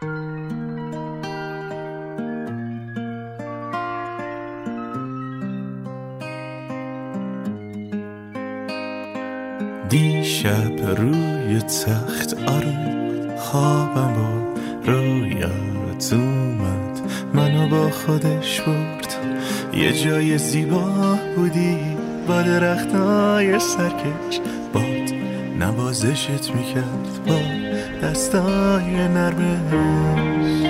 دیشب روی تخت آروم خوابم با رویات اومد، منو با خودش برد یه جای زیبا بودی با درختای سرکش، باد نوازشت میکرد با دستای نرمش.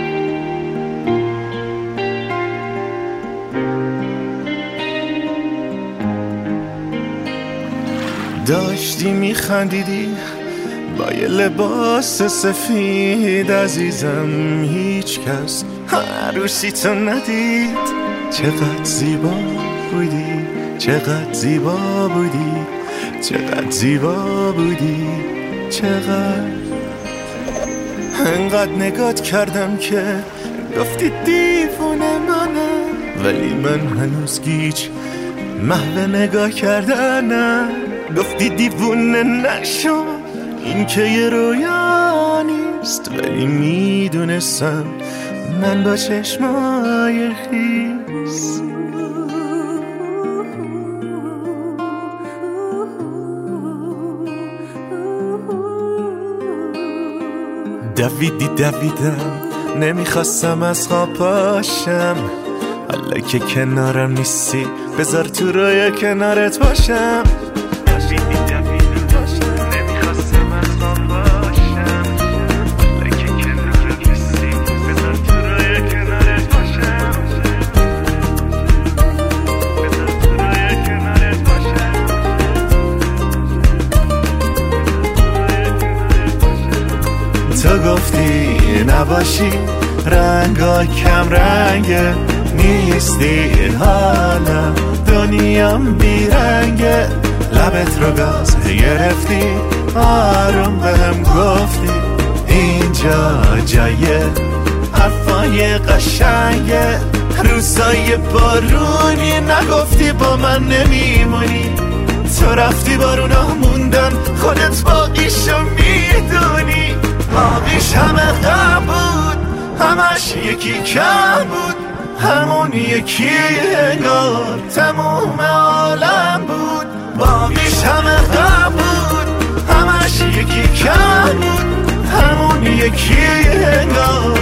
داشتی میخندیدی با یه لباس سفید عزیزم، هیچ کس عروسیتو ندید. چقدر زیبا بودی، چقدر زیبا بودی، چقدر زیبا بودی، چقدر. انقدر نگات کردم که گفتی دیوونه منم، ولی من هنوز گیج محو نگاه کردنم. گفتی دیوونه نشو، این که یه رویا نیست، ولی میدونستم من با چشمای خیس. دویدم نمیخواستم از خواب پاشم، حالا که کنارم نیستی بذار تو رویا کنارت باشم. تو گفتی نباشی رنگا کم رنگه، نیستی حالا دنیام بیرنگه. لبت رو گاز گرفتی آروم بهم گفتی اینجا جای حرفای قشنگه. روزای بارونی نگفتی با من نمیمونی، تو رفتی بارونا موندن خودت باقیشو میدونی. باقیش همه غم بود، همش یکی کم بود، همون یکی انگار تموم عالم بود. باقیش همه غم بود، همش یکی کم بود، همون یکی انگار